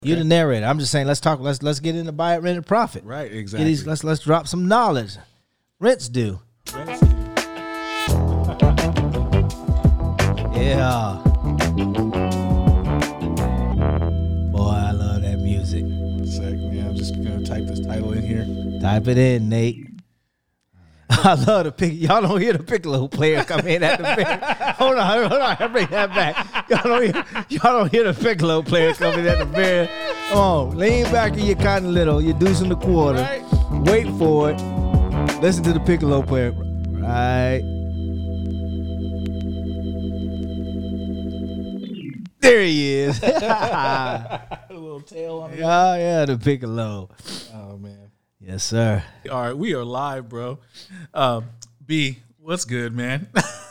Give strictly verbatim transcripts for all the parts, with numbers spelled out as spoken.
You're the narrator. I'm just saying, let's talk. Let's let's get into buy it, rent it, profit. Right, exactly. These, let's let's drop some knowledge. Rents due. Rents due. Yeah. Boy, I love that music. One sec, man. I'm just gonna type this title in here. Type it in, Nate. I love the pick. Y'all don't hear the piccolo player come in at the bench. Hold on, hold on. I bring that back. Y'all don't hear. Y'all don't hear the piccolo player coming at the bench. Come on, lean back in your cotton little. You're deucing the quarter. Right. Wait for it. Listen to the piccolo player. Right. There he is. A little tail on it. Oh yeah, the piccolo. Oh man. Yes, sir. All right, we are live, bro. Uh, B, what's good, man?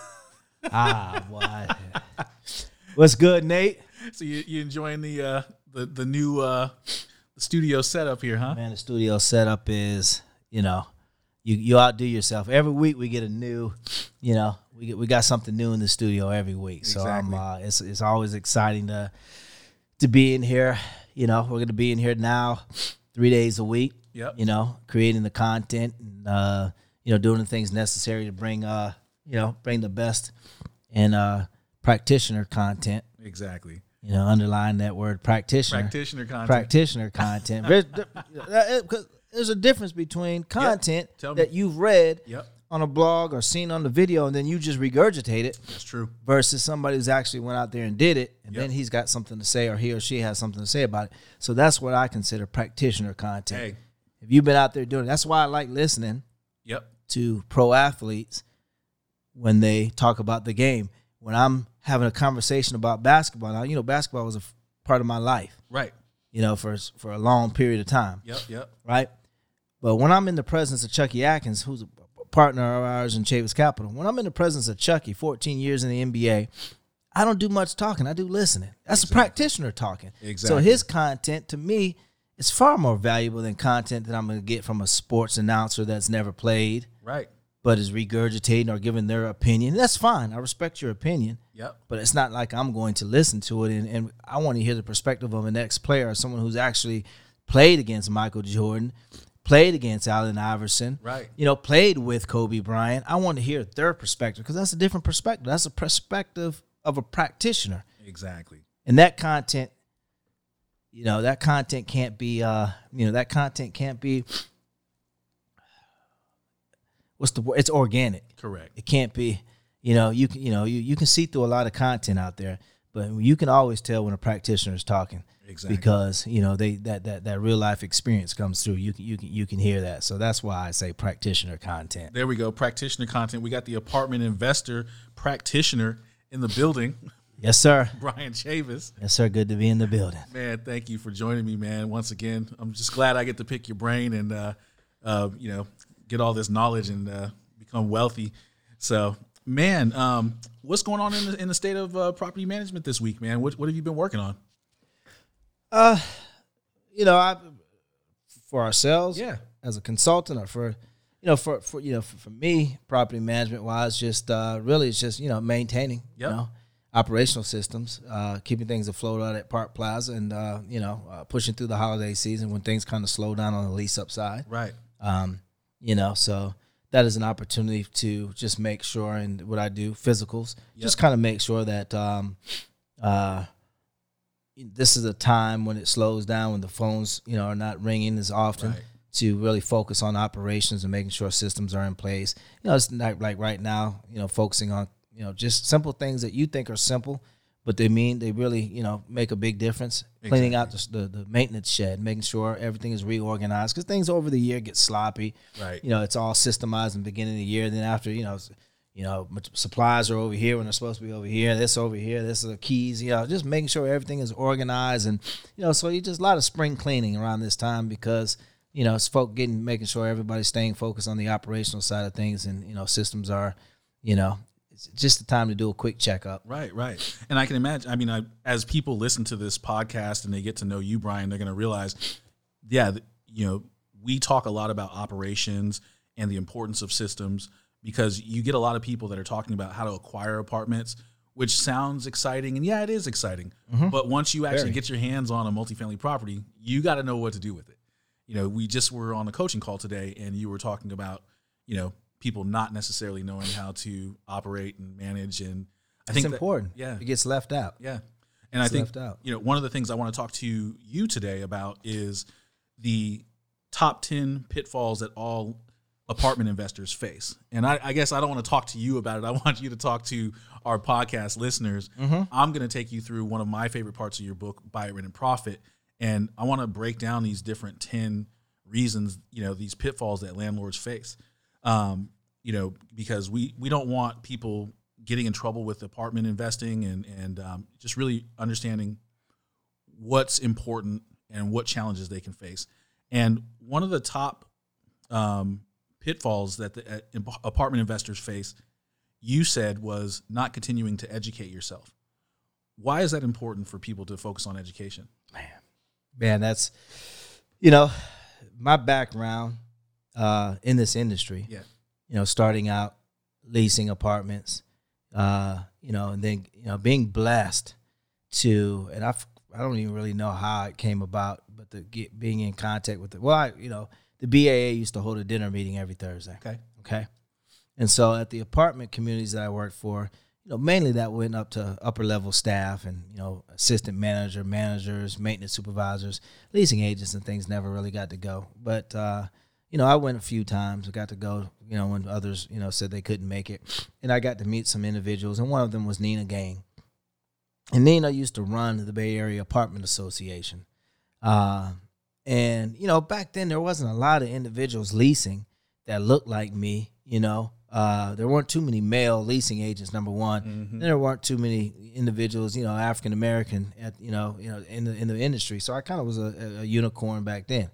Ah, boy. What's good, Nate? So you you enjoying the uh, the the new uh, the studio setup here, huh? Man, the studio setup is, you know, you you outdo yourself. Every week we get a new, you know, we get we got something new in the studio every week. So Exactly. I'm uh, it's it's always exciting to to be in here. You know, we're gonna be in here now three days a week. Yep. You know, creating the content and uh, you know, doing the things necessary to bring uh, you know, bring the best in uh practitioner content. Exactly. You know, underline that word practitioner. Practitioner content. Practitioner content. There's, there- 'cause there's a difference between content Tell me. that you've read Yep. on a blog or seen on the video and then you just regurgitate it That's true. versus somebody who's actually went out there and did it and Yep. then he's got something to say or he or she has something to say about it. So that's what I consider practitioner content. Hey. If you've been out there doing it, that's why I like listening Yep. to pro athletes when they talk about the game. When I'm having a conversation about basketball, now, you know, basketball was a f- part of my life, Right. you know, for for a long period of time, Yep. Yep. right? But when I'm in the presence of Chucky Atkins, who's a partner of ours in Chavis Capital, when I'm in the presence of Chucky, fourteen years in the N B A, I don't do much talking. I do listening. That's Exactly. a practitioner talking. Exactly. So his content, to me, is far more valuable than content that I'm going to get from a sports announcer that's never played, Right. but is regurgitating or giving their opinion. That's fine. I respect your opinion. Yep. But it's not like I'm going to listen to it. And, and I want to hear the perspective of an ex-player or someone who's actually played against Michael Jordan, played against Allen Iverson, Right. you know, played with Kobe Bryant. I want to hear their perspective because that's a different perspective. That's a perspective of a practitioner. Exactly. And that content, you know, that content can't be, uh, you know, that content can't be, what's the word? It's organic. Correct. It can't be, you know, you can, you know, you, you can see through a lot of content out there, but you can always tell when a practitioner is talking Exactly. because, you know, they, that, that, that real life experience comes through. You can, you can, you can hear that. So that's why I say practitioner content. There we go. Practitioner content. We got the apartment investor practitioner in the building, Yes, sir. Brian Chavis. Yes, sir. Good to be in the building. Man, thank you for joining me, man. Once again, I'm just glad I get to pick your brain and, uh, uh, you know, get all this knowledge and uh, become wealthy. So, man, um, what's going on in the in the state of uh, property management this week, man? What what have you been working on? Uh, you know, I, for ourselves, Yeah. as a consultant or for, you know, for, for you know, for, for me, property management wise, just uh, really it's just, you know, maintaining, Yep. you know, operational systems, uh, keeping things afloat out at Park Plaza and, uh, you know, uh, pushing through the holiday season when things kind of slow down on the lease up side. Right. Um, you know, so that is an opportunity to just make sure, and what I do, physicals, Yep. just kind of make sure that um, uh, this is a time when it slows down, when the phones, you know, are not ringing as often, Right. to really focus on operations and making sure systems are in place. You know, it's not like right now, you know, focusing on, you know, just simple things that you think are simple, but they mean they really, you know, make a big difference. Cleaning out the, the, the maintenance shed, making sure everything is reorganized, because things over the year get sloppy. Right. You know, it's all systemized in the beginning of the year. Then after, you know, s- you know, much- supplies are over here when they're supposed to be over here. This over here. This is the keys. You know, just making sure everything is organized, and you know, so you just a lot of spring cleaning around this time because you know, it's folk getting making sure everybody's staying focused on the operational side of things, and you know, systems are, you know, it's just the time to do a quick checkup. Right, right. And I can imagine, I mean, I, as people listen to this podcast and they get to know you, Brian, they're going to realize, yeah, th- you know, we talk a lot about operations and the importance of systems because you get a lot of people that are talking about how to acquire apartments which sounds exciting, and yeah, it is exciting. Mm-hmm. But once you actually Very. get your hands on a multifamily property, you got to know what to do with it. You know, we just were on a coaching call today, and you were talking about, you know, people not necessarily knowing how to operate and manage, and I it's think important. That, yeah, it gets left out. Yeah, and it's I think left out. you know one of the things I want to talk to you today about is the top ten pitfalls that all apartment investors face. And I, I guess I don't want to talk to you about it. I want you to talk to our podcast listeners. Mm-hmm. I'm going to take you through one of my favorite parts of your book, Buy It, Rent, and Profit. And I want to break down these different ten reasons, you know, these pitfalls that landlords face. Um, you know, because we, we don't want people getting in trouble with apartment investing and, and um, just really understanding what's important and what challenges they can face. And one of the top um, pitfalls that the uh, apartment investors face, you said, was not continuing to educate yourself. Why is that important for people to focus on education? Man, man, that's, you know, my background uh, in this industry, yeah. you know, starting out leasing apartments, uh, you know, and then, you know, being blessed to, and I, I don't even really know how it came about, but the get, being in contact with the, well, I, you know, the B A A used to hold a dinner meeting every Thursday. Okay. Okay. And so at the apartment communities that I worked for, you know, mainly that went up to upper level staff and, you know, assistant manager, managers, maintenance supervisors, leasing agents and things never really got to go. But, uh, you know, I went a few times. I got to go, you know, when others, you know, said they couldn't make it. And I got to meet some individuals, and one of them was Nina Gang. And Nina used to run the Bay Area Apartment Association. Uh, and, you know, back then there wasn't a lot of individuals leasing that looked like me, you know. Uh, there weren't too many male leasing agents, number one. Mm-hmm. There weren't too many individuals, you know, African American, at you know, you know, in the in the industry. So I kind of was a, a unicorn back then,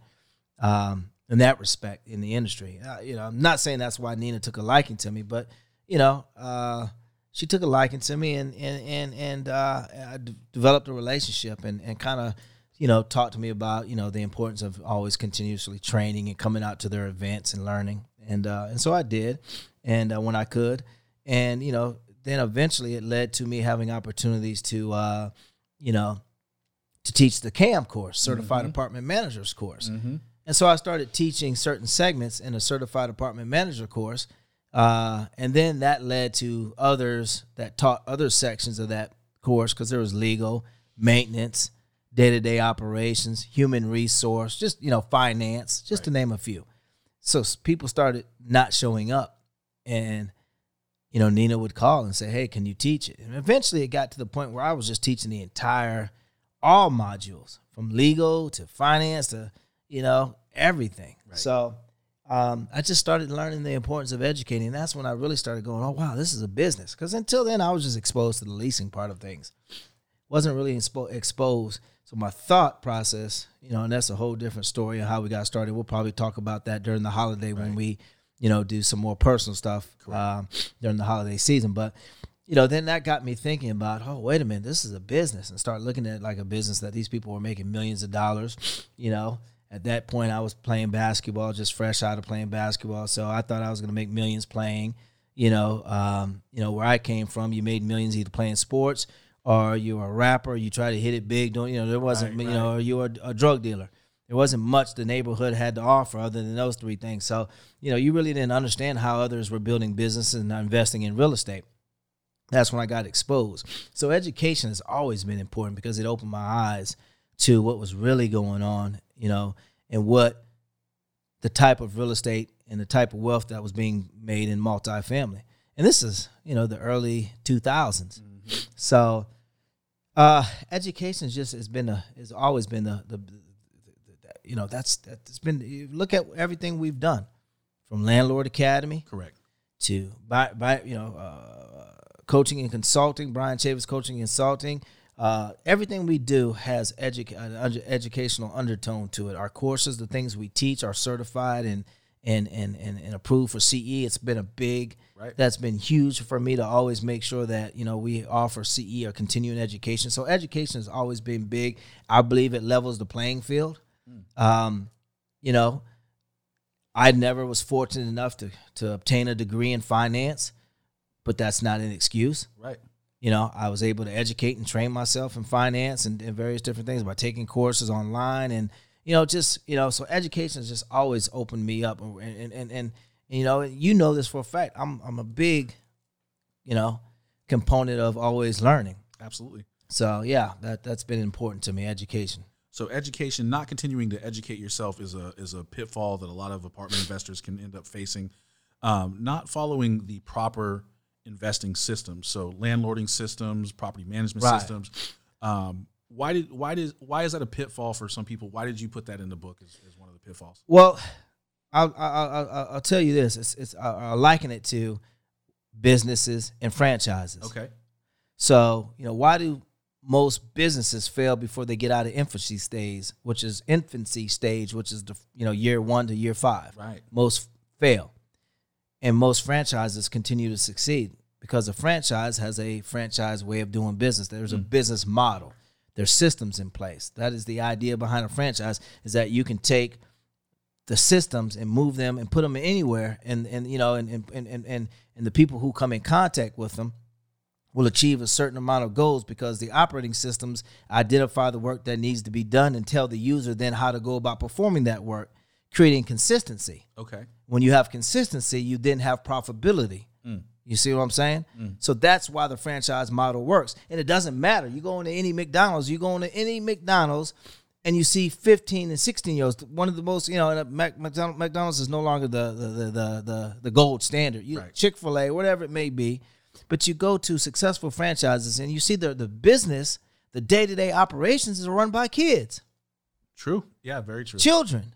um, in that respect in the industry. Uh, you know, I'm not saying that's why Nina took a liking to me, but you know, uh, she took a liking to me, and and and and uh, I d- developed a relationship, and and kind of, you know, talked to me about, you know, the importance of always continuously training and coming out to their events and learning, and uh, and so I did. And uh, when I could, and, you know, then eventually it led to me having opportunities to, uh, you know, to teach the C A M course, Certified mm-hmm. Apartment Managers course. Mm-hmm. And so I started teaching certain segments in a Certified Apartment Manager course. Uh, and then that led to others that taught other sections of that course, because there was legal, maintenance, day-to-day operations, human resource, just, you know, finance, just right. to name a few. So people started not showing up. And, you know, Nina would call and say, hey, can you teach it? And eventually it got to the point where I was just teaching the entire, all modules, from legal to finance to, you know, everything. Right. So um, I just started learning the importance of educating. And that's when I really started going, oh, wow, this is a business. Because until then, I was just exposed to the leasing part of things. Wasn't really expo- exposed. So my thought process, you know, and that's a whole different story of how we got started. We'll probably talk about that during the holiday right. when we, you know, do some more personal stuff um, during the holiday season. But, you know, then that got me thinking about, oh, wait a minute, this is a business, and start looking at it like a business that these people were making millions of dollars. You know, at that point I was playing basketball, just fresh out of playing basketball. So I thought I was going to make millions playing, you know, um, you know, where I came from, you made millions either playing sports or you were a rapper, you try to hit it big. Don't, you know, there wasn't, right, you right. know, or you were a drug dealer. There wasn't much the neighborhood had to offer other than those three things. So, you know, you really didn't understand how others were building businesses and investing in real estate. That's when I got exposed. So education has always been important because it opened my eyes to what was really going on, you know, and what the type of real estate and the type of wealth that was being made in multifamily. And this is, you know, the early two thousands. Mm-hmm. So uh, education is just has been a has always been the the You know, that's that's been, you look at everything we've done, from Landlord Academy, correct, to by by you know, uh, coaching and consulting, Brian Chavis Coaching and Consulting. Uh, everything we do has edu- an educational undertone to it. Our courses, the things we teach, are certified and and and and, and approved for C E. It's been a big, right. That's been huge for me to always make sure that, you know, we offer C E or continuing education. So education has always been big. I believe it levels the playing field. Um, you know, I never was fortunate enough to, to obtain a degree in finance, but that's not an excuse. Right. you know, I was able to educate and train myself in finance and, and various different things by taking courses online and, you know, just, you know, so education has just always opened me up. And, and, and, and you know, you know this for a fact. I'm, I'm a big, you know, component of always learning. Absolutely. So, yeah, that, that's been important to me, education. So education, not continuing to educate yourself is a is a pitfall that a lot of apartment investors can end up facing. Um, not following the proper investing systems, so landlording systems, property management Right. systems. Um, why did why did why is that a pitfall for some people? Why did you put that in the book as, as one of the pitfalls? Well, I'll, I'll, I'll, I'll tell you this. It's, it's, I'll liken it to businesses and franchises. Okay. So, you know, why do most businesses fail before they get out of infancy stage, which is infancy stage, which is the, you know, year one to year five. Right. Most fail. And most franchises continue to succeed because a franchise has a franchise way of doing business. There's a business model. There's systems in place. That is the idea behind a franchise, is that you can take the systems and move them and put them anywhere, and, and you know, and, and, and, and, and the people who come in contact with them will achieve a certain amount of goals because the operating systems identify the work that needs to be done and tell the user then how to go about performing that work, creating consistency. Okay. When you have consistency, you then have profitability. Mm. You see what I'm saying? Mm. So that's why the franchise model works. And it doesn't matter. You go into any McDonald's, you go into any McDonald's, and you see fifteen and sixteen year olds. One of the most, you know, and McDonald's is no longer the the the the, the, the gold standard. You, right. Chick-fil-A, whatever it may be. But you go to successful franchises and you see the, the business, the day-to-day operations is run by kids. True. Yeah, very true. Children.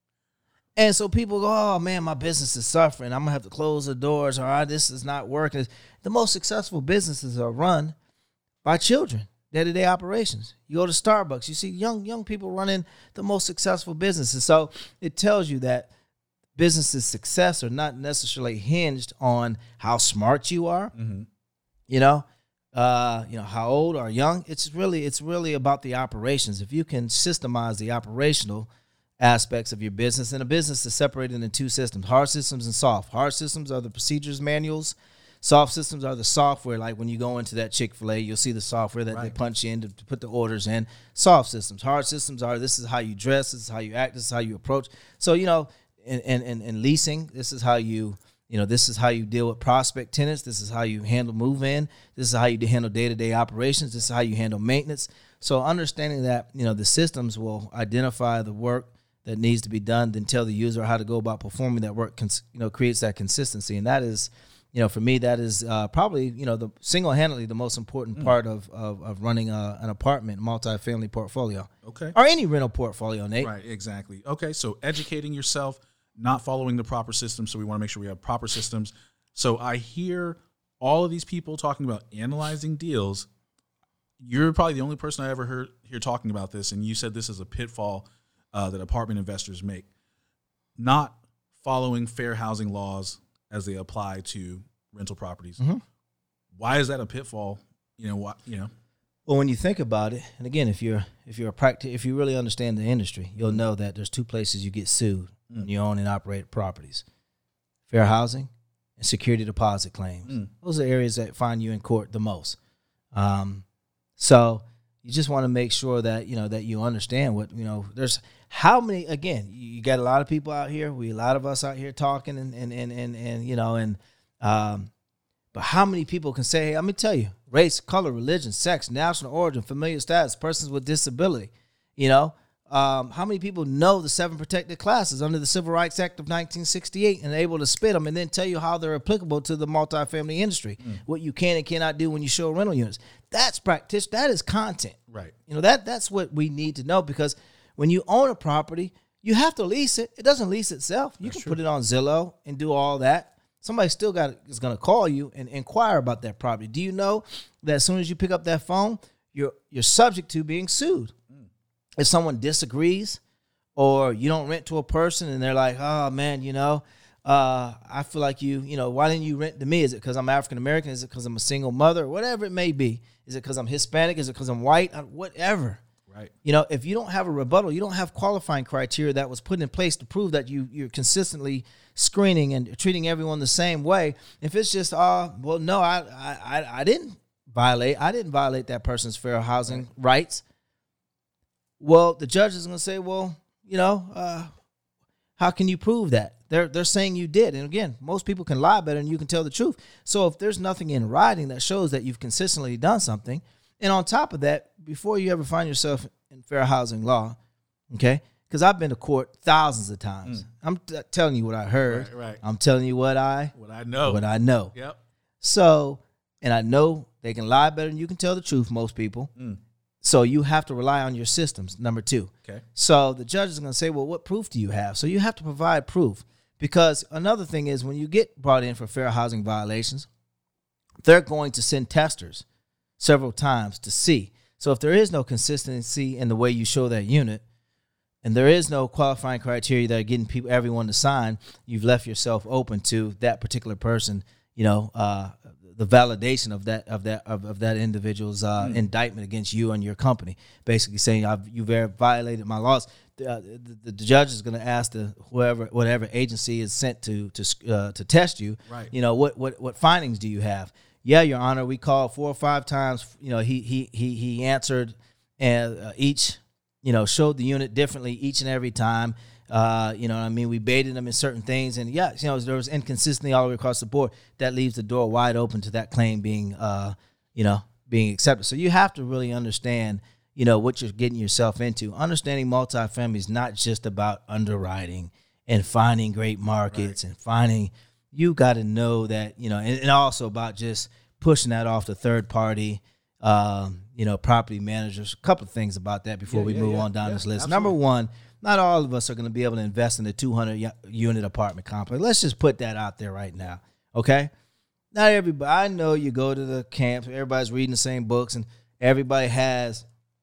And so people go, oh, man, my business is suffering. I'm going to have to close the doors, or oh, this is not working. The most successful businesses are run by children, day-to-day operations. You go to Starbucks, you see young young people running the most successful businesses. So it tells you that business's success are not necessarily hinged on how smart you are, mm-hmm. you know, uh, you know, how old or young. It's really it's really about the operations. If you can systemize the operational aspects of your business, and a business is separated into two systems, hard systems and soft. Hard systems are the procedures manuals. Soft systems are the software. Like when you go into that Chick-fil-A, you'll see the software that right. they punch in to, to put the orders in. Soft systems. Hard systems are this is how you dress, this is how you act, this is how you approach. So, you know, in, in, in leasing, this is how you, you know, this is how you deal with prospect tenants. This is how you handle move-in. This is how you handle day-to-day operations. This is how you handle maintenance. So understanding that, you know, the systems will identify the work that needs to be done, then tell the user how to go about performing that work, cons- you know, creates that consistency. And that is, you know, for me, that is uh, probably, you know, the single-handedly the most important mm. part of, of, of running a, an apartment multifamily portfolio. Okay. Or any rental portfolio, Nate. Right, exactly. Okay, so educating yourself, not following the proper systems, so we want to make sure we have proper systems. So I hear all of these people talking about analyzing deals. You're probably the only person I ever heard here talking about this, and you said this is a pitfall uh, that apartment investors make. Not following fair housing laws as they apply to rental properties. Mm-hmm. Why is that a pitfall? You know what? You know. Well, when you think about it, and again, if you're if you're a practi- if you really understand the industry, you'll know that there's two places you get sued mm. when you own and operate properties: fair housing and security deposit claims. Mm. Those are areas that find you in court the most. Um, so you just want to make sure that you know that you understand what you know. There's how many again. You got a lot of people out here. We a lot of us out here talking and and and and, and you know and. Um, But how many people can say, hey, let me tell you, race, color, religion, sex, national origin, familial status, persons with disability, you know? Um, how many people know the seven protected classes under the Civil Rights Act of nineteen sixty-eight and are able to spit them and then tell you how they're applicable to the multifamily industry, mm. what you can and cannot do when you show rental units? That's practice. That is content. Right. You know, that that's what we need to know, because when you own a property, you have to lease it. It doesn't lease itself. You that's can true. Put it on Zillow and do all that. Somebody still got is going to call you and inquire about that property. Do you know that as soon as you pick up that phone, you're you're subject to being sued? Mm. If someone disagrees, or you don't rent to a person and they're like, oh man, you know, uh, I feel like you, you know, why didn't you rent to me? Is it because I'm African American? Is it because I'm a single mother? Or whatever it may be. Is it because I'm Hispanic? Is it because I'm white? Whatever. Right. You know, if you don't have a rebuttal, you don't have qualifying criteria that was put in place to prove that you you're consistently screening and treating everyone the same way. If it's just, uh, well, no, I I I didn't violate. I didn't violate that person's fair housing rights. Well, the judge is going to say, well, you know, uh, how can you prove that? They're they're saying you did. And again, most people can lie better than you can tell the truth. So if there's nothing in writing that shows that you've consistently done something, and on top of that, before you ever find yourself in fair housing law, okay, because I've been to court thousands of times. Mm. I'm t- telling you what I heard. Right, right. I'm telling you what I what I know. What I know. Yep. So, and I know they can lie better than you can tell the truth, most people. Mm. So you have to rely on your systems, number two. Okay. So the judge is going to say, well, what proof do you have? So you have to provide proof. Because another thing is when you get brought in for fair housing violations, they're going to send testers several times to see. So if there is no consistency in the way you show that unit, and there is no qualifying criteria that are getting people, everyone to sign, you've left yourself open to that particular person, you know, uh, the validation of that of that of, of that individual's uh, mm. indictment against you and your company, basically saying I've you've violated my laws. Uh, the, the judge is going to ask the whoever whatever agency is sent to to uh, to test you. Right. You know what what what findings do you have? Yeah, Your Honor, we called four or five times. You know he he he he answered, and uh, each you know showed the unit differently each and every time. Uh, you know what I mean? We baited them in certain things, and yeah, you know there was inconsistency all the way across the board. That leaves the door wide open to that claim being uh you know being accepted. So you have to really understand, you know, what you're getting yourself into. Understanding multifamily is not just about underwriting and finding great markets right. and finding, you got to know that, you know, and, and also about just pushing that off to third party, um, you know, property managers. A couple of things about that before yeah, we yeah, move yeah, on down yeah, this list. Absolutely. Number one, not all of us are going to be able to invest in a two hundred unit apartment complex. Let's just put that out there right now. Okay. Not everybody, I know you go to the camps, everybody's reading the same books and everybody has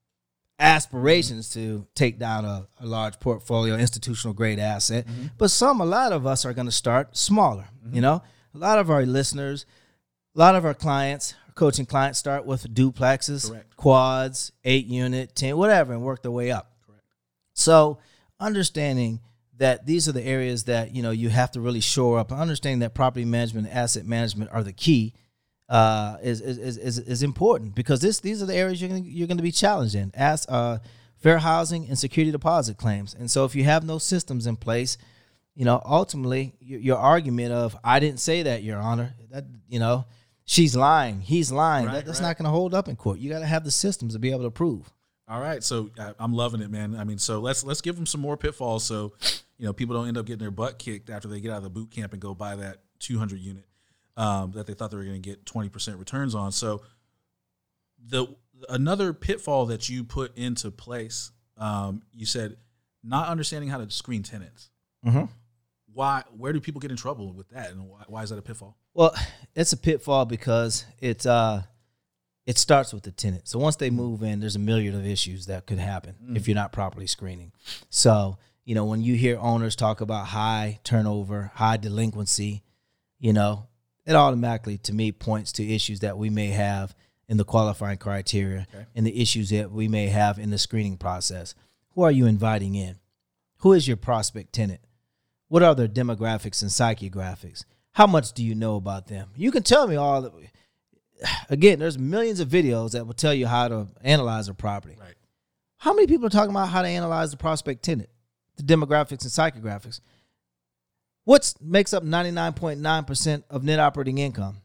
aspirations to take down a, a large portfolio, institutional grade asset. Mm-hmm. But some, a lot of us are going to start smaller. Mm-hmm. You know, a lot of our listeners, a lot of our clients, our coaching clients start with duplexes, Correct. quads, eight unit, ten, whatever, and work their way up. Correct. So understanding that these are the areas that, you know, you have to really shore up, and understanding that property management and asset management are the key Uh, is, is is is important, because this these are the areas you're gonna, you're going to be challenged in, as uh, fair housing and security deposit claims. And so if you have no systems in place, you know, ultimately your, your argument of I didn't say that, Your Honor, that, you know, she's lying, he's lying, right, that, that's right. not going to hold up in court. You got to have the systems to be able to prove. All right, so uh, I'm loving it, man. I mean, so let's let's give them some more pitfalls so, you know, people don't end up getting their butt kicked after they get out of the boot camp and go buy that two hundred unit. Um, that they thought they were going to get twenty percent returns on. So the another pitfall that you put into place, um, you said not understanding how to screen tenants. Mm-hmm. Why? Where do people get in trouble with that, and why, why is that a pitfall? Well, it's a pitfall because it uh, it starts with the tenant. So once they move in, there's a myriad of issues that could happen mm. if you're not properly screening. So, you know, when you hear owners talk about high turnover, high delinquency, you know, it automatically, to me, points to issues that we may have in the qualifying criteria okay. and the issues that we may have in the screening process. Who are you inviting in? Who is your prospect tenant? What are their demographics and psychographics? How much do you know about them? You can tell me all. The, again, there's millions of videos that will tell you how to analyze a property. Right. How many people are talking about how to analyze the prospect tenant, the demographics and psychographics? What makes up ninety-nine point nine percent of net operating income?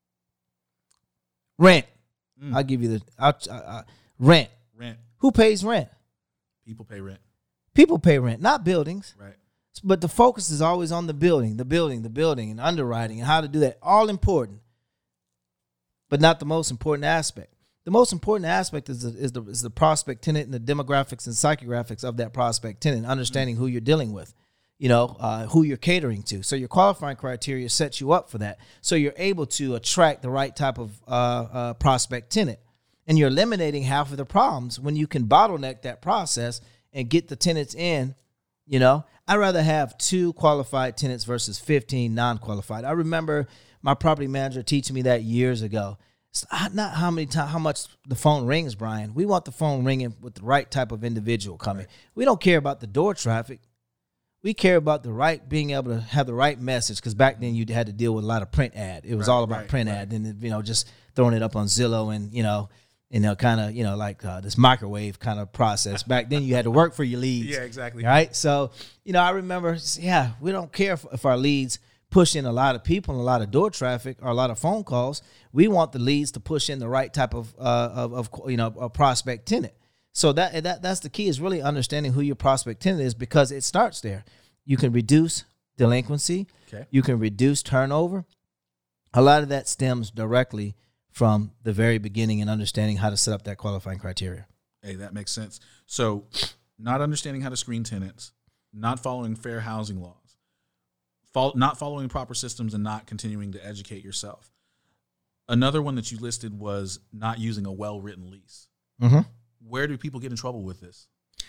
Rent. Mm. I'll give you the I'll, uh, uh, rent. Rent. Who pays rent? People pay rent. People pay rent, not buildings. Right. But the focus is always on the building, the building, the building, and underwriting and how to do that. All important, but not the most important aspect. The most important aspect is the, is the, is the prospect tenant and the demographics and psychographics of that prospect tenant, understanding mm. who you're dealing with. You know, uh, who you're catering to. So your qualifying criteria sets you up for that. So you're able to attract the right type of uh, uh, prospect tenant. And you're eliminating half of the problems when you can bottleneck that process and get the tenants in. You know, I'd rather have two qualified tenants versus fifteen non-qualified. I remember my property manager teaching me that years ago. It's not how many times, how much the phone rings, Brian. We want the phone ringing with the right type of individual coming. Right. We don't care about the door traffic. We care about the right, being able to have the right message, because back then you had to deal with a lot of print ad. It was right, all about right, print right. ad, and you know, just throwing it up on Zillow and, you know, you know, kind of, you know, like uh, this microwave kind of process. Back then you had to work for your leads. Yeah, exactly. Right? So, you know, I remember, yeah, we don't care if, if our leads push in a lot of people and a lot of door traffic or a lot of phone calls. We want the leads to push in the right type of, uh, of, of you know, a prospect tenant. So that that that's the key, is really understanding who your prospect tenant is, because it starts there. You can reduce delinquency. Okay. You can reduce turnover. A lot of that stems directly from the very beginning and understanding how to set up that qualifying criteria. Hey, that makes sense. So not understanding how to screen tenants, not following fair housing laws, fol- not following proper systems, and not continuing to educate yourself. Another one that you listed was not using a well-written lease. Mm-hmm. Where do people get in trouble with this?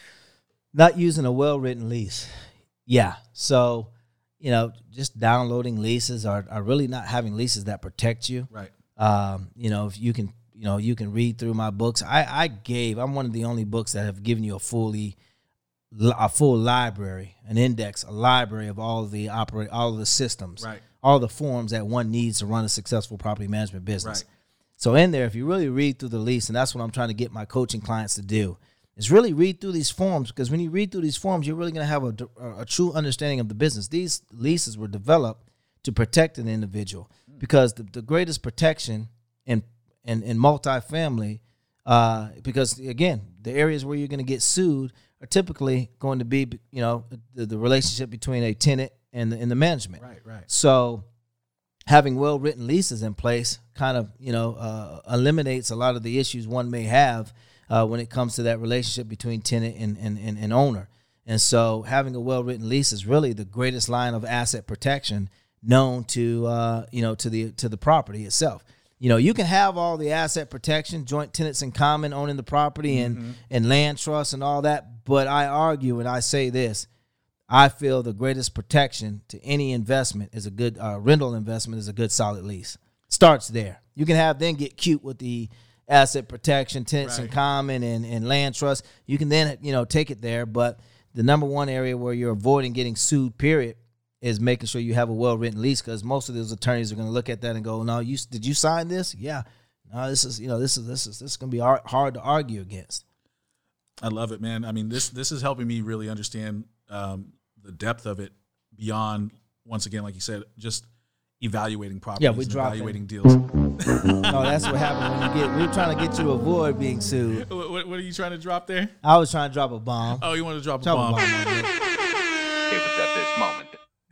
Not using a well-written lease. Yeah. So, you know, just downloading leases are, are really not having leases that protect you. Right. Um, you know, if you can, you know, you can read through my books. I, I gave, I'm one of the only books that have given you a fully, a full library, an index, a library of all of the operate, all of the systems, Right. all the forms that one needs to run a successful property management business. Right. So in there, if you really read through the lease, and that's what I'm trying to get my coaching clients to do, is really read through these forms, because when you read through these forms, you're really going to have a, a, a true understanding of the business. These leases were developed to protect an individual, because the, the greatest protection in in, in multifamily, uh, because again, the areas where you're going to get sued are typically going to be, you know, the, the relationship between a tenant and the, and the management. Right, right. So having well-written leases in place kind of, you know, uh, eliminates a lot of the issues one may have uh, when it comes to that relationship between tenant and, and, and, and owner. And so having a well-written lease is really the greatest line of asset protection known to, uh, you know, to the to the property itself. You know, you can have all the asset protection, joint tenants in common owning the property, and, mm-hmm. and land trusts and all that. But I argue, and I say this, I feel the greatest protection to any investment is a good uh, rental investment is a good solid lease. Starts there. You can have then get cute with the asset protection, tenants right. in common, and, and land trust. You can then, you know, take it there. But the number one area where you're avoiding getting sued, period, is making sure you have a well-written lease, because most of those attorneys are going to look at that and go, no, you did you sign this? Yeah. No, this is, you know, this is, this is, this is going to be hard to argue against. I love it, man. I mean, this, this is helping me really understand um, the depth of it beyond, once again, like you said, just evaluating properties, yeah, we and evaluating deals. No, that's what happens when you get, we're trying to get you to avoid being sued. What, what, what are you trying to drop there? I was trying to drop a bomb. Oh, you want to drop a drop bomb? A bomb it was at this moment.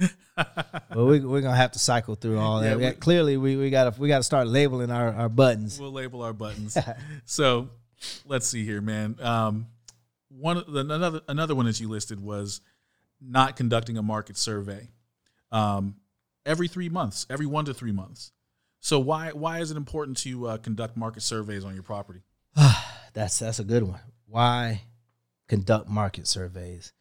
Well, we, we're gonna have to cycle through all that. Yeah, we, Clearly, we, we gotta we gotta start labeling our, our buttons. We'll label our buttons. So, let's see here, man. Um, one of the, another another one that you listed was not conducting a market survey um, every three months, every one to three months. So why why is it important to uh, conduct market surveys on your property? that's that's a good one. Why conduct market surveys?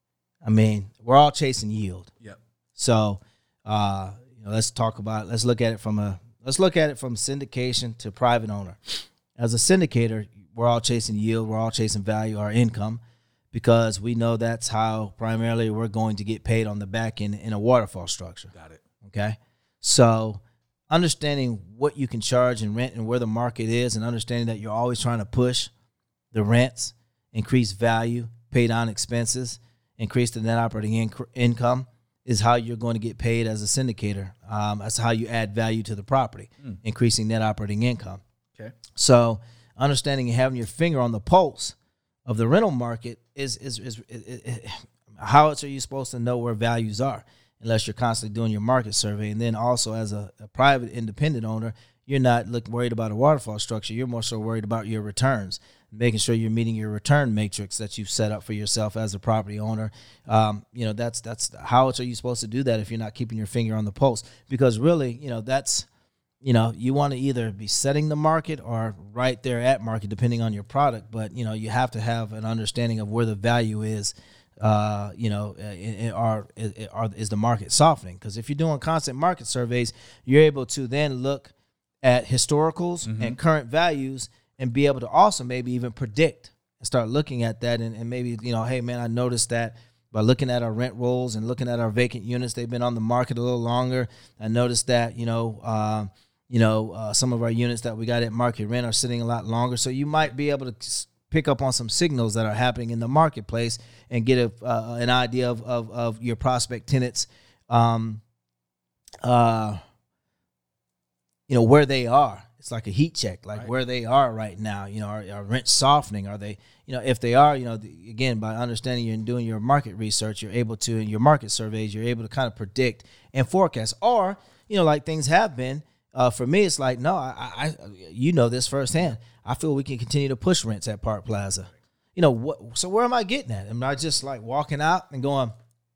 I mean, we're all chasing yield. Yep. So, uh, you know, let's talk about, let's look at it from a, let's look at it from syndication to private owner. As a syndicator, we're all chasing yield. We're all chasing value, our income, because we know that's how primarily we're going to get paid on the back end in a waterfall structure. Got it. Okay. So understanding what you can charge in rent and where the market is, and understanding that you're always trying to push the rents, increase value, pay down expenses, increase the net operating inc- income is how you're going to get paid as a syndicator. Um, that's how you add value to the property, mm. increasing net operating income. Okay. So understanding and having your finger on the pulse of the rental market is, is, is, is, is, is how else are you supposed to know where values are unless you're constantly doing your market survey? And then also as a, a private independent owner, you're not look, worried about a waterfall structure. You're more so worried about your returns, making sure you're meeting your return matrix that you've set up for yourself as a property owner. Um, you know, that's that's how else are you supposed to do that if you're not keeping your finger on the pulse? Because really, you know, that's, you know, you want to either be setting the market or right there at market, depending on your product. But, you know, you have to have an understanding of where the value is. Uh, you know, in, in, are, are, is the market softening? Because if you're doing constant market surveys, you're able to then look at historicals mm-hmm. and current values and be able to also maybe even predict and start looking at that and, and maybe, you know, hey, man, I noticed that by looking at our rent rolls and looking at our vacant units, they've been on the market a little longer. I noticed that, you know, uh, You know, uh, some of our units that we got at market rent are sitting a lot longer. So you might be able to s- pick up on some signals that are happening in the marketplace and get a, uh, an idea of, of, of your prospect tenants, um, uh, you know, where they are. It's like a heat check, like right. where they are right now. You know, are, are rents softening? Are they, you know, if they are, you know, the, again, by understanding and doing your market research, you're able to, in your market surveys, you're able to kind of predict and forecast. Or, you know, like things have been, uh, for me, it's like, no, I, I, you know this firsthand. I feel we can continue to push rents at Park Plaza. You know, what? So where am I getting at? Am I just like walking out and going,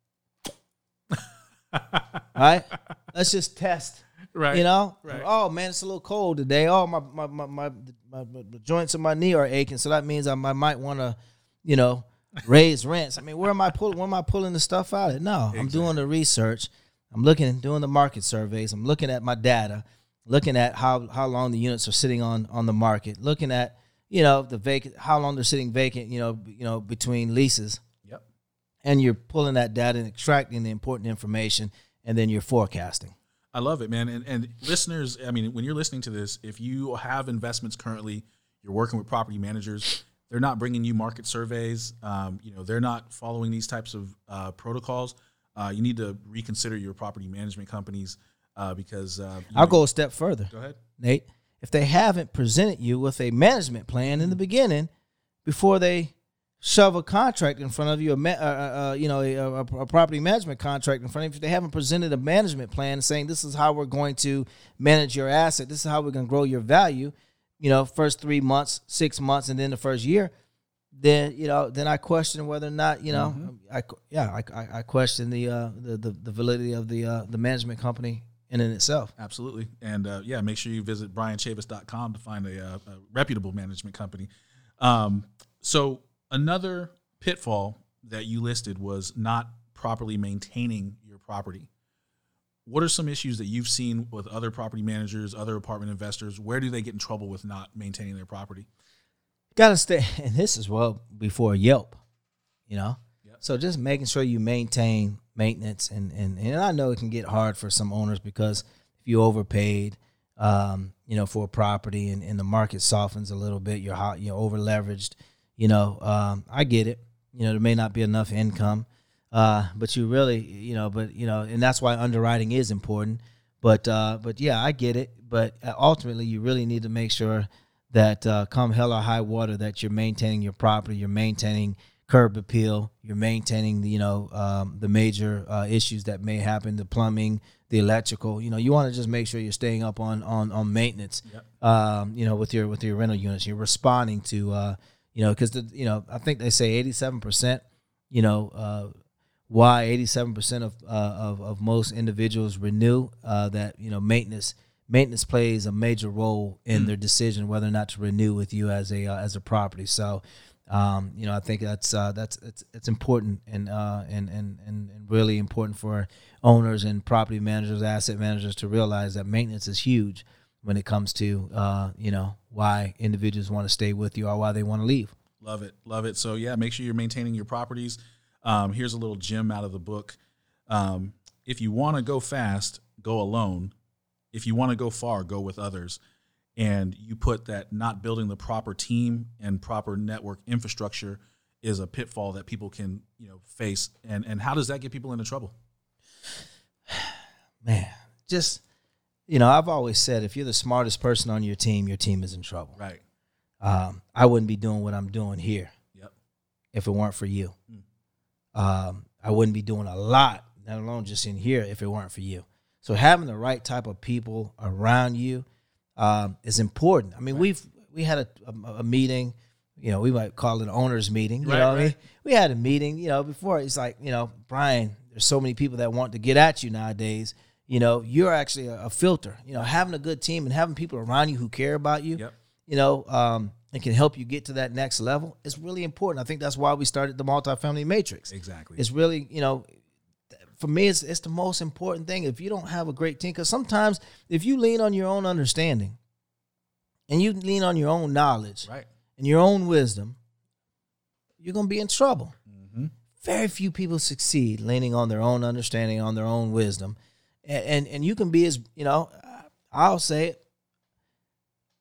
all right, let's just test. Right. You know, Right. oh man, it's a little cold today. Oh, my my my my, my, my joints of my knee are aching, so that means I, I might want to, you know, raise rents. I mean, where am I pulling? Where am I pulling the stuff out of? No, exactly. I'm doing the research. I'm looking, doing the market surveys. I'm looking at my data, looking at how how long the units are sitting on on the market, looking at you know the vacant, how long they're sitting vacant. You know, you know between leases. Yep. And you're pulling that data and extracting the important information, and then you're forecasting. I love it, man. And, and listeners, I mean, when you're listening to this, if you have investments currently, you're working with property managers, they're not bringing you market surveys, um, you know, they're not following these types of uh, protocols, uh, you need to reconsider your property management companies uh, because... Uh, I'll know, go a step further. Go ahead. Nate. If they haven't presented you with a management plan in the beginning before they shove a contract in front of you, a ma- uh, uh, you know, a, a, a property management contract in front of you, if they haven't presented a management plan saying this is how we're going to manage your asset, this is how we're going to grow your value, you know, first three months, six months, and then the first year, then, you know, then I question whether or not, you know, mm-hmm. I, yeah, I, I, I question the, uh, the, the, the validity of the, uh, the management company in and itself. Absolutely. And, uh, yeah, make sure you visit brian chavis dot com to find a, uh, a reputable management company. Um, so, another pitfall that you listed was not properly maintaining your property. What are some issues that you've seen with other property managers, other apartment investors? Where do they get in trouble with not maintaining their property? Got to stay, and this is well before Yelp, you know? Yep. So just making sure you maintain maintenance, and, and, and I know it can get hard for some owners because if you overpaid, um, you know, for a property and, and the market softens a little bit, you're hot, you're over leveraged. You know, um, I get it. You know, there may not be enough income, uh, but you really, you know, but, you know, and that's why underwriting is important. But, uh, but yeah, I get it. But ultimately, you really need to make sure that uh, come hell or high water, that you're maintaining your property, you're maintaining curb appeal, you're maintaining the, you know, um, the major uh, issues that may happen, the plumbing, the electrical. You know, you want to just make sure you're staying up on on on maintenance. Yep. Um, you know, with your with your rental units, you're responding to. Uh, You know, because, you know, I think they say eighty-seven percent, you know, uh, why eighty-seven percent of, uh, of of most individuals renew, uh, that, you know, maintenance maintenance plays a major role in mm. their decision whether or not to renew with you as a uh, as a property. So, um, you know, I think that's uh, that's it's it's important and, uh, and and and and really important for owners and property managers, asset managers to realize that maintenance is huge when it comes to, uh, you know, why individuals want to stay with you or why they want to leave. Love it. Love it. So, yeah, make sure you're maintaining your properties. Um, here's a little gem out of the book. Um, if you want to go fast, go alone. If you want to go far, go with others. And you put that not building the proper team and proper network infrastructure is a pitfall that people can, you know, face. And, and how does that get people into trouble? Man, just... You know, I've always said if you're the smartest person on your team, your team is in trouble. Right. Um, I wouldn't be doing what I'm doing here. Yep. If it weren't for you. Mm. Um, I wouldn't be doing a lot, let alone just in here, if it weren't for you. So having the right type of people around you um, is important. I mean, right. we've we had a, a, a meeting. You know, we might call it an owner's meeting. You right, know what right. I mean? We had a meeting. You know, before it's like, you know, Brian, there's so many people that want to get at you nowadays. You know, you're actually a, a filter. You know, having a good team and having people around you who care about you, yep. you know, um, and can help you get to that next level is really important. I think that's why we started the multifamily matrix. Exactly. It's really, you know, for me, it's it's the most important thing. If you don't have a great team, because sometimes if you lean on your own understanding and you lean on your own knowledge right. and your own wisdom, you're going to be in trouble. Mm-hmm. Very few people succeed leaning on their own understanding, on their own wisdom. And, and and you can be as, you know, I'll say it,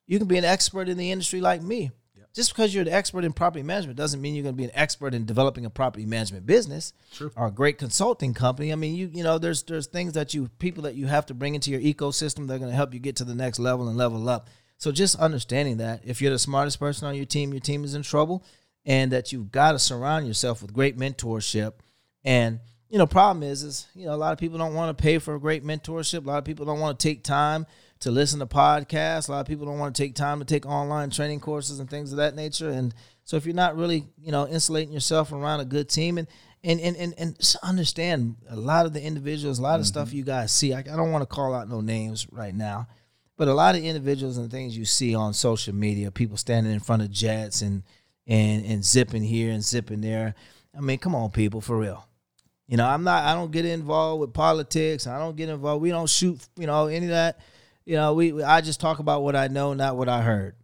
You can be an expert in the industry like me. Yep. Just because you're an expert in property management doesn't mean you're going to be an expert in developing a property management business True. or a great consulting company. I mean, you you know, there's there's things that you people that you have to bring into your ecosystem that are going to help you get to the next level and level up. So just understanding that if you're the smartest person on your team, your team is in trouble, and that you've got to surround yourself with great mentorship. And you know, problem is, is you know, a lot of people don't want to pay for a great mentorship. A lot of people don't want to take time to listen to podcasts. A lot of people don't want to take time to take online training courses and things of that nature. And so if you're not really, you know, insulating yourself around a good team and and and and, and just understand a lot of the individuals, a lot of mm-hmm. stuff you guys see. I, I don't want to call out no names right now, but a lot of individuals and things you see on social media, people standing in front of jets and and and zipping here and zipping there. I mean, come on, people, for real. You know, I'm not, I don't get involved with politics. I don't get involved. We don't shoot, you know, any of that. You know, we, I just talk about what I know, not what I heard.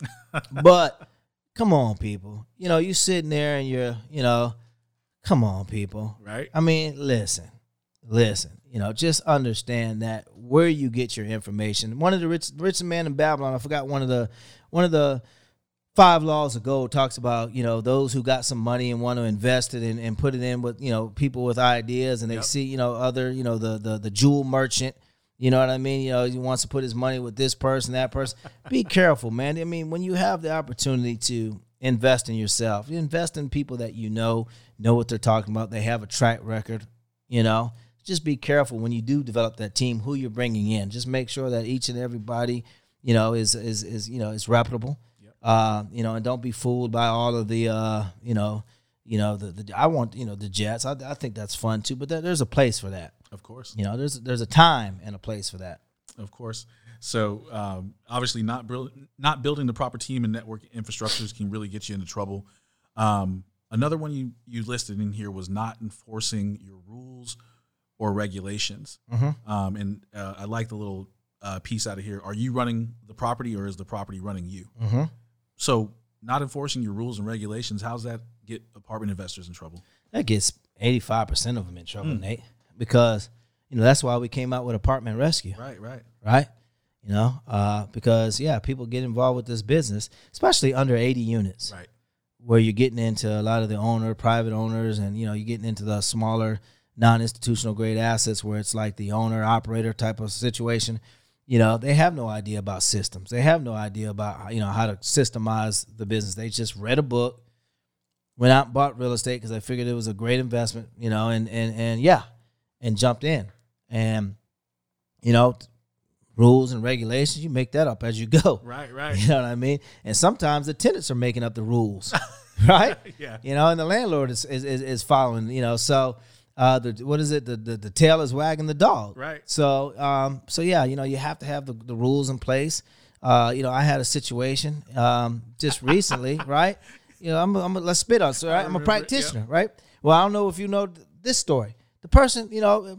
But come on, people. You know, you sitting there and you're, you know, come on, people. Right. I mean, listen, listen, you know, just understand that where you get your information. One of the rich, richest man in Babylon, I forgot one of the, one of the five laws of gold talks about, you know, those who got some money and want to invest it and, and put it in with, you know, people with ideas, and they yep. see, you know, other, you know, the, the, the jewel merchant. You know what I mean? You know, he wants to put his money with this person, that person. Be careful, man. I mean, when you have the opportunity to invest in yourself, you invest in people that you know, know what they're talking about. They have a track record, you know. Just be careful when you do develop that team, who you're bringing in. Just make sure that each and everybody, you know, is, is, is you know, is reputable. Yep. Uh, you know, and don't be fooled by all of the, uh, you know, you know, the, the I want, you know, the jets. I, I think that's fun too, but there, there's a place for that. Of course. You know, there's there's a time and a place for that. Of course. So um, obviously not build, not building the proper team and network infrastructures can really get you into trouble. Um, another one you, you listed in here was not enforcing your rules or regulations. Mm-hmm. Um, and uh, I like the little uh, piece out of here. Are you running the property or is the property running you? Mm-hmm. So not enforcing your rules and regulations, how's that get apartment investors in trouble? That gets eighty-five percent of them in trouble, mm. Nate. Because, you know, that's why we came out with Apartment Rescue. Right, right. Right? You know, uh, because, yeah, people get involved with this business, especially under eighty units. Right. Where you're getting into a lot of the owner, private owners, and, you know, you're getting into the smaller non-institutional grade assets where it's like the owner-operator type of situation. You know, they have no idea about systems. They have no idea about, you know, how to systemize the business. They just read a book, went out and bought real estate because they figured it was a great investment, you know, and, and, and yeah. and jumped in. And, you know, rules and regulations, you make that up as you go. Right, right. You know what I mean? And sometimes the tenants are making up the rules, right? Yeah. You know, and the landlord is is, is, is following, you know, so uh, the what is it? The, the the tail is wagging the dog. Right. So, um, so yeah, you know, you have to have the, the rules in place. Uh, you know, I had a situation um, just recently, right? You know, I'm, a, I'm a, let's spit on it, so, right? I'm a practitioner, it, yep. right? Well, I don't know if you know this story. The person, you know,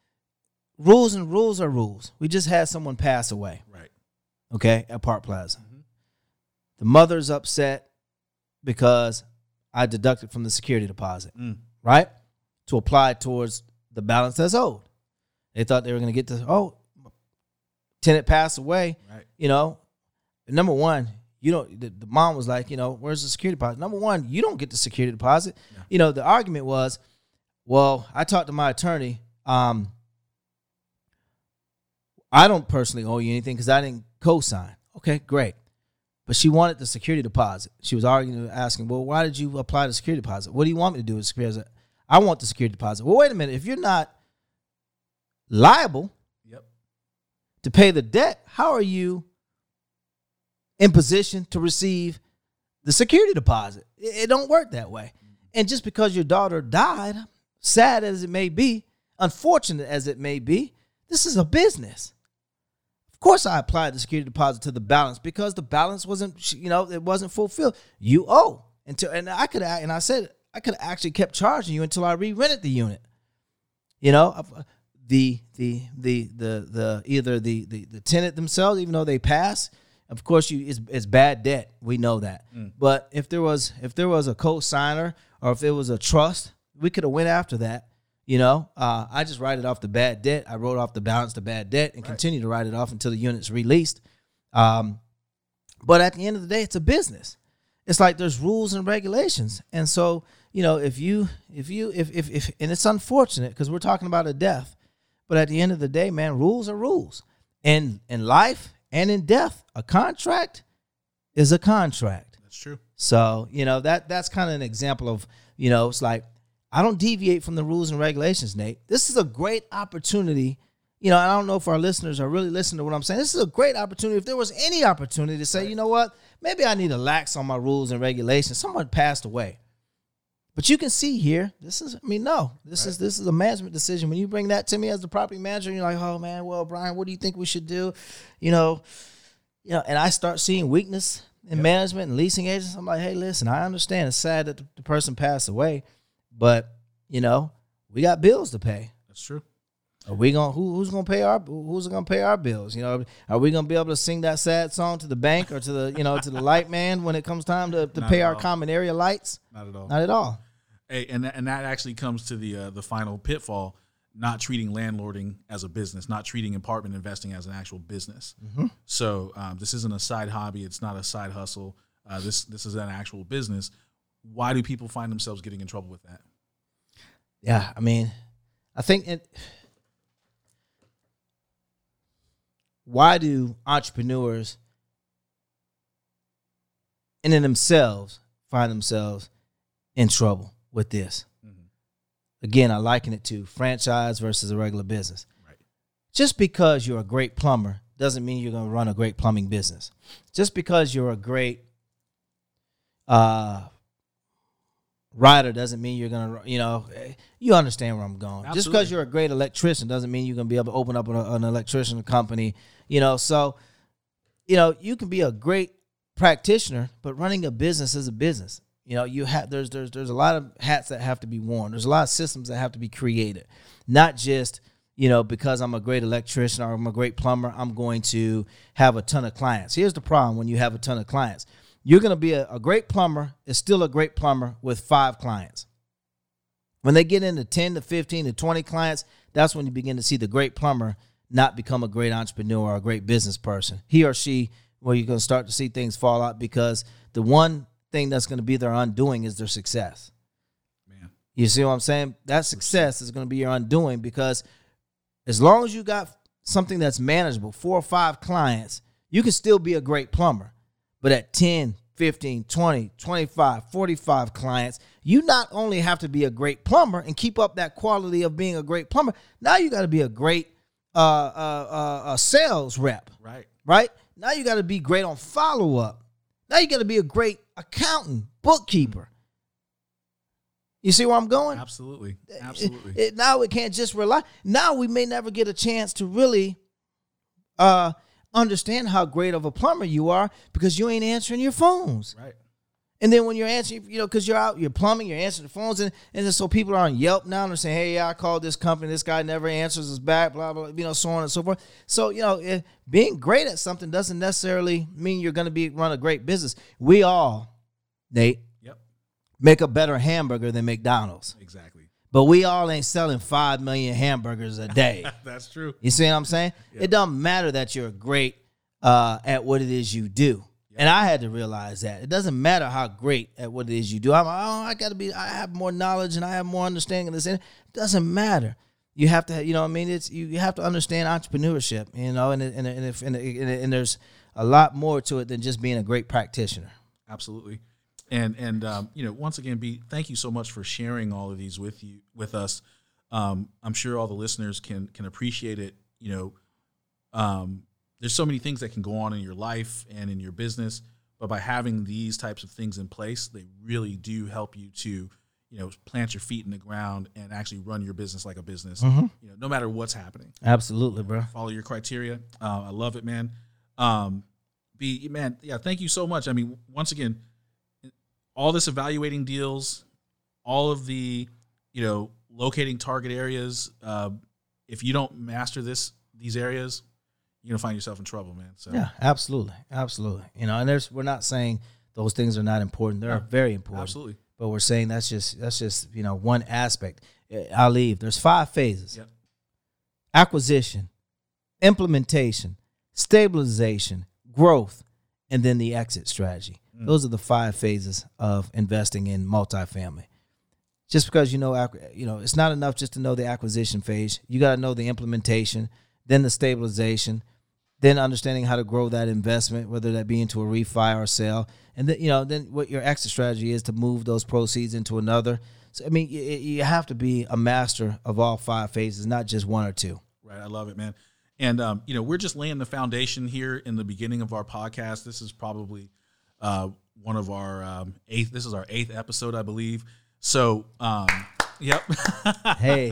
rules and rules are rules. We just had someone pass away. Right. Okay, at Park Plaza. Mm-hmm. The mother's upset because I deducted from the security deposit, mm. right, to apply towards the balance that's owed. They thought they were going to get the, oh, tenant passed away. Right. You know, number one, you don't, the, the mom was like, you know, where's the security deposit? Number one, you don't get the security deposit. Yeah. You know, the argument was, well, I talked to my attorney. Um, I don't personally owe you anything because I didn't co-sign. Okay, great. But she wanted the security deposit. She was arguing, asking, well, why did you apply the security deposit? What do you want me to do with the security deposit? I want the security deposit. Well, wait a minute. If you're not liable yep. to pay the debt, how are you in position to receive the security deposit? It, it don't work that way. And just because your daughter died, sad as it may be, unfortunate as it may be, this is a business. Of course I applied the security deposit to the balance because the balance wasn't, you know, it wasn't fulfilled. You owe. Until, and I could, and I said, I could have actually kept charging you until I re-rented the unit. You know, the, the, the, the, the, either the, the, the tenant themselves, even though they pass, of course you, it's, it's bad debt. We know that. Mm. But if there was, if there was a co-signer or if it was a trust, we could have went after that. You know, uh, I just write it off the bad debt. I wrote off the balance, the bad debt, and right. continue to write it off until the unit's released. Um, But at the end of the day, it's a business. It's like there's rules and regulations. And so, you know, if you, if you, if, if, if and it's unfortunate because we're talking about a death, but at the end of the day, man, rules are rules. And in life and in death, a contract is a contract. That's true. So, you know, that that's kind of an example of, you know, it's like, I don't deviate from the rules and regulations, Nate. This is a great opportunity. You know, I don't know if our listeners are really listening to what I'm saying. This is a great opportunity. If there was any opportunity to say, right. you know what, maybe I need to lax on my rules and regulations. Someone passed away. But you can see here, this is, I mean, no, this right. is this is a management decision. When you bring that to me as the property manager, you're like, oh man, well, Brian, what do you think we should do? You know, you know, and I start seeing weakness in yep. management and leasing agents. I'm like, hey, listen, I understand. It's sad that the, the person passed away, but you know, we got bills to pay. That's true. Are we gonna who, who's gonna pay our who's gonna pay our bills? You know, are we gonna be able to sing that sad song to the bank or to the you know to the light man when it comes time to, to pay our all. common area lights? Not at all. Not at all. Hey, and that, and that actually comes to the uh, the final pitfall: not treating landlording as a business, not treating apartment investing as an actual business. Mm-hmm. So um, this isn't a side hobby; it's not a side hustle. Uh, this this is an actual business. Why do people find themselves getting in trouble with that? Yeah, I mean, I think it. Why do entrepreneurs in and themselves find themselves in trouble with this? Mm-hmm. Again, I liken it to franchise versus a regular business. Right. Just because you're a great plumber doesn't mean you're going to run a great plumbing business. Just because you're a great uh, rider doesn't mean you're going to, you know, you understand where I'm going. Absolutely. Just because you're a great electrician doesn't mean you're going to be able to open up an, an electrician company, you know. So, you know, you can be a great practitioner, but running a business is a business. You know, you have there's there's there's a lot of hats that have to be worn. There's a lot of systems that have to be created. Not just, you know, because I'm a great electrician or I'm a great plumber, I'm going to have a ton of clients. Here's the problem when you have a ton of clients. You're going to be a, a great plumber is still a great plumber with five clients. When they get into ten to fifteen to twenty clients, that's when you begin to see the great plumber not become a great entrepreneur or a great business person. He or she, well, you're going to start to see things fall out because the one thing that's going to be their undoing is their success. Man, you see what I'm saying? That success is going to be your undoing because as long as you got something that's manageable, four or five clients, you can still be a great plumber. But at ten, fifteen, twenty, twenty-five, forty-five clients, you not only have to be a great plumber and keep up that quality of being a great plumber, now you got to be a great uh, uh, uh, uh, sales rep. right. Right? Now you got to be great on follow-up. Now you got to be a great accountant, bookkeeper. You see where I'm going? Absolutely. Absolutely. It, it, now it can't just rely. Now we may never get a chance to really uh, understand how great of a plumber you are because you ain't answering your phones. Right. And then when you're answering, you know, because you're out, you're plumbing, you're answering the phones, and, and then so people are on Yelp now and they're saying, hey, yeah, I called this company, this guy never answers us back, blah, blah, you know, so on and so forth. So, you know, it, being great at something doesn't necessarily mean you're going to be run a great business. We all, Nate, Yep. make a better hamburger than McDonald's. Exactly. But we all ain't selling five million hamburgers a day. That's true. You see what I'm saying? Yep. It doesn't matter that you're great uh, at what it is you do. And I had to realize that it doesn't matter how great at what it is you do. I'm, oh, I got to be. I have more knowledge and I have more understanding of this. It doesn't matter. You have to, you know, what I mean, it's you, you have to understand entrepreneurship, you know, and and and, if, and and and there's a lot more to it than just being a great practitioner. Absolutely, and and um, you know, once again, B, thank you so much for sharing all of these with you with us. Um, I'm sure all the listeners can can appreciate it. You know, um. There's so many things that can go on in your life and in your business, but by having these types of things in place, they really do help you to, you know, plant your feet in the ground and actually run your business like a business, Mm-hmm. you know, no matter what's happening. Absolutely, bro. Follow your criteria. Uh, I love it, man. Um, B, man, yeah, thank you so much. I mean, once again, all this evaluating deals, all of the, you know, locating target areas. Uh, if you don't master this, these areas, you're gonna find yourself in trouble, man. So yeah, absolutely, absolutely. You know, and there's we're not saying those things are not important. They're No, very important. absolutely. But we're saying that's just that's just you know one aspect. I'll leave. There's five phases: Yep. acquisition, implementation, stabilization, growth, and then the exit strategy. Mm. Those are the five phases of investing in multifamily. Just because you know, you know, it's not enough just to know the acquisition phase. You got to know the implementation, then the stabilization, then understanding how to grow that investment, whether that be into a refi or sale, and then you know, then what your exit strategy is to move those proceeds into another. So I mean, you, you have to be a master of all five phases, not just one or two. Right, I love it, man. And um, you know, we're just laying the foundation here in the beginning of our podcast. This is probably uh, one of our um, eighth. This is our eighth episode, I believe. So, um, yep. Hey,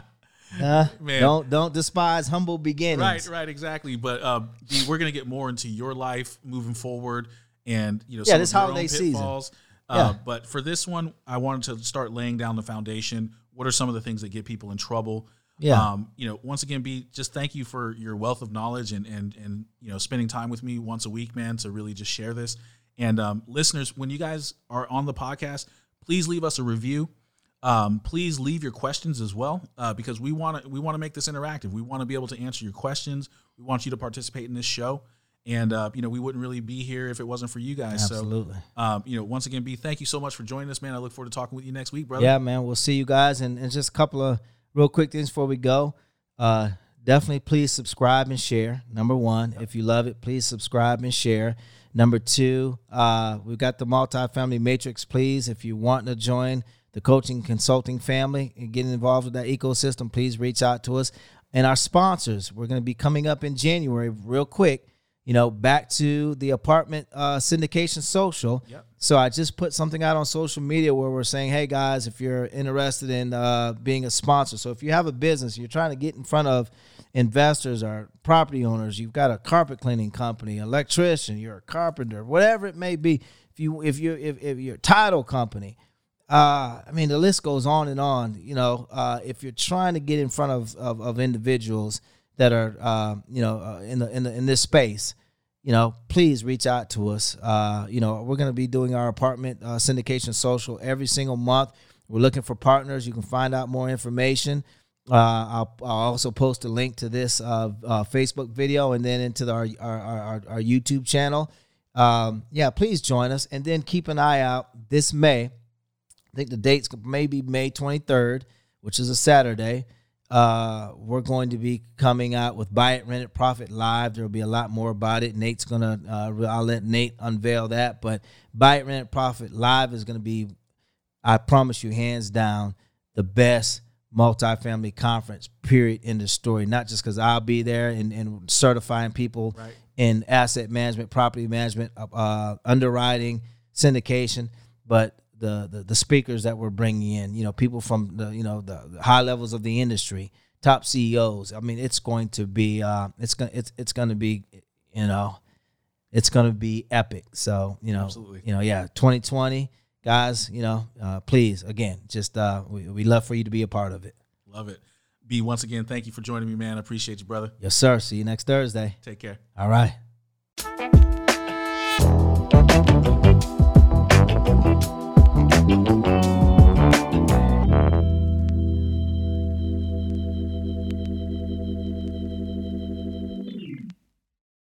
uh, man, don't don't despise humble beginnings. Right, right, exactly. But uh, D, we're gonna get more into your life moving forward, and you know, yeah, some this of your holiday own pitfalls. season. Uh, yeah. But for this one, I wanted to start laying down the foundation. What are some of the things that get people in trouble? Yeah. Um, you know, once again, B, just thank you for your wealth of knowledge and and and you know, spending time with me once a week, man, to really just share this. And um, listeners, when you guys are on the podcast, please leave us a review. Um, please leave your questions as well, uh, because we want to we want to make this interactive. We want to be able to answer your questions. We want you to participate in this show, and uh, you know, we wouldn't really be here if it wasn't for you guys. Absolutely. So, um, you know, once again, B, thank you so much for joining us, man. I look forward to talking with you next week, brother. Yeah, man. We'll see you guys, and, and just a couple of real quick things before we go. Uh, definitely, please subscribe and share. Number one, yep. If you love it, please subscribe and share. Number two, uh, we've got the Multifamily Matrix. Please, if you want to join the coaching consulting family and get involved with that ecosystem, please reach out to us. And our sponsors, we're going to be coming up in January real quick, you know, back to the apartment uh, syndication social. Yep. So I just put something out on social media where we're saying, hey, guys, if you're interested in uh, being a sponsor. So if you have a business, you're trying to get in front of investors or property owners, you've got a carpet cleaning company, electrician, you're a carpenter, whatever it may be. If you if you if, if you're a title company, uh, I mean the list goes on and on. You know, uh, if you're trying to get in front of of, of individuals that are uh, you know uh, in the in the in this space, you know, please reach out to us. Uh, you know, we're going to be doing our apartment uh, syndication social every single month. We're looking for partners. You can find out more information. Uh, I'll, I'll also post a link to this uh, uh, Facebook video and then into the, our, our, our, our YouTube channel. Um, yeah, please join us. And then keep an eye out this May. I think the date's maybe May twenty-third, which is a Saturday. Uh, we're going to be coming out with Buy It, Rent It, Profit Live. There will be a lot more about it. Nate's going to, uh, I'll let Nate unveil that. But Buy It, Rent It, Profit Live is going to be, I promise you, hands down, the best multifamily conference, period, in the story. Not just because I'll be there and, and certifying people right. in asset management, property management, uh, underwriting, syndication, but the, the the speakers that we're bringing in, you know, people from the, you know, the, the high levels of the industry, top C E Os. I mean, it's going to be, uh, it's going, it's it's going to be, you know, it's going to be epic. So, you know, Absolutely. you know, yeah, twenty twenty. Guys, you know, uh, please, again, just uh, we, we love for you to be a part of it. Love it. B, once again, thank you for joining me, man. I appreciate you, brother. Yes, sir. See you next Thursday. Take care. All right.